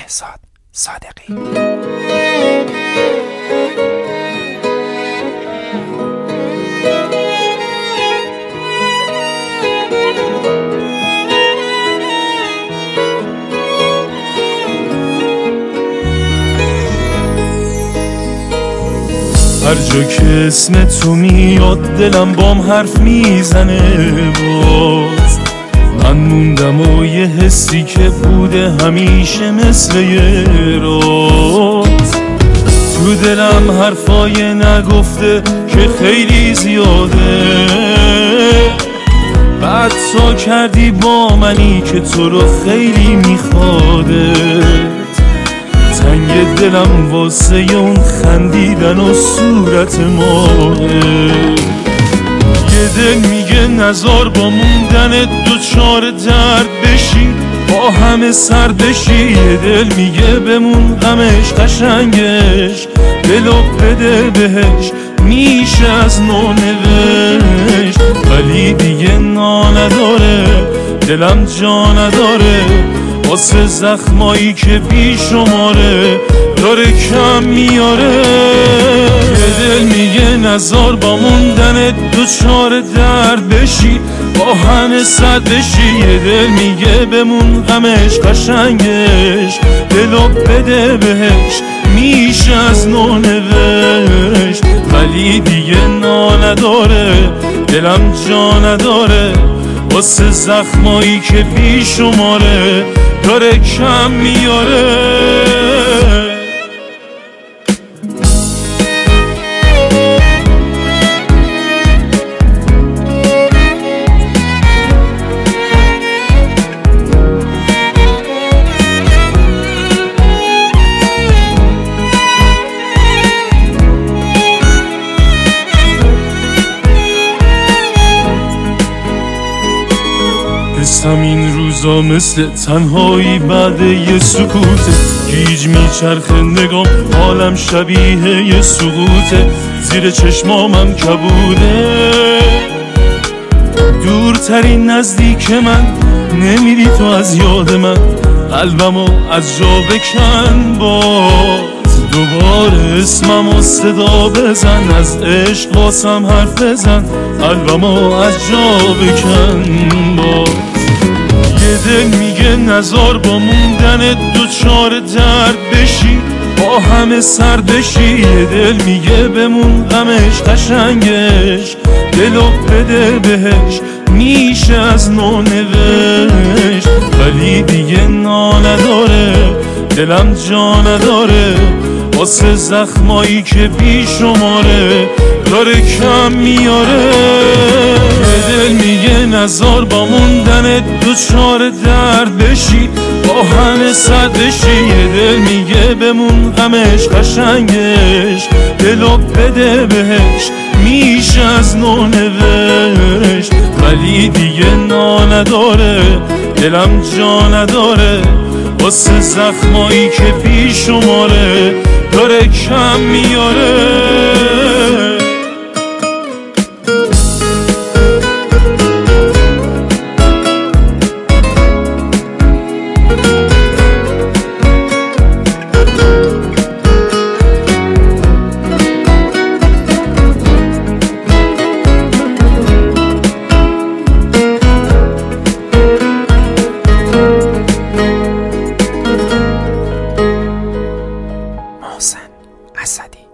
مهرزاد صادقی. هر جا که اسم تو میاد دلم بام حرف میزنه باز. من موندم و یه حسی که بوده همیشه مثل یه راز. تو دلم حرفای نگفته که خیلی زیاده. بعد تا کردی با منی که تو رو خیلی میخواده. تنگ دلم واسه اون خندیدن و صورت ماهه. یه دل میگه نزار با موندن دوچار درد بشی، با همه سر بشی. یه دل میگه بمون غمش قشنگش، دلو بده بهش میشه از نو نوشت. ولی دیگه نا نداره دلم، جا نداره واسه زخمایی که بی شماره داره کم میاره. یه دل میگه نزار با موندن دوچار درد بشی، با همه صد بشی. یه دل میگه بمون غمش قشنگش، دلو بده بهش میشه از نو نوشت. ولی دیگه نا نداره دلم، جا نداره واسه زخمایی که بی شماره داره کم میاره. حسم این روزا مثل تنهایی بعد یه سکوته. گیج میچرخه نگام حالم شبیه یه سقوطه. زیر چشمامم کبوده دورترین نزدیک من. نمیری تو از یاد من، قلبمو از جا بکن باز. دوباره اسممو صدا بزن، از عشق واسم حرف بزن، قلبمو از جا بکن باز. یه دل میگه نزار با موندن دوچار درد بشی، با همه سر بشی. یه دل میگه بمون غمش قشنگش، دلو بده بهش میشه از نو نوشت. ولی دیگه نا نداره دلم، جا نداره واسه زخمایی که بی شماره داره کم میاره. یه دل میگه نزار با موندن دوچار درد بشی، با همه صد بشی. یه دل میگه بمون غمش قشنگش، دلو بده بهش میشه از نو نوشت. ولی دیگه نا نداره دلم، جا نداره واسه زخمایی که بی شماره داره کم میاره. محسن اسدی.